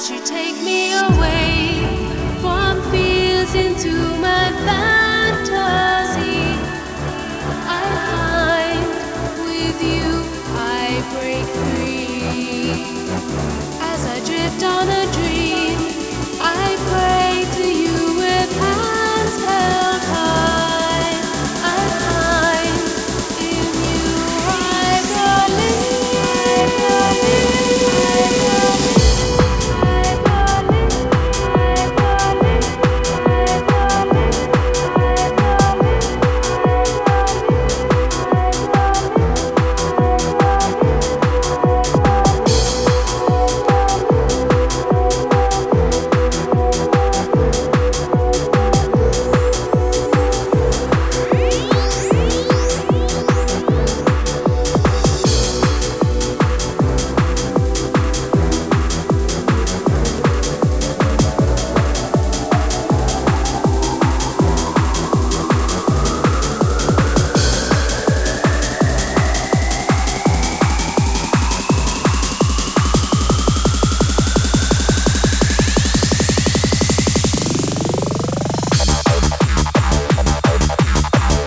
as you take me away from fears into my fantasy. I find with you I break free as I drift on.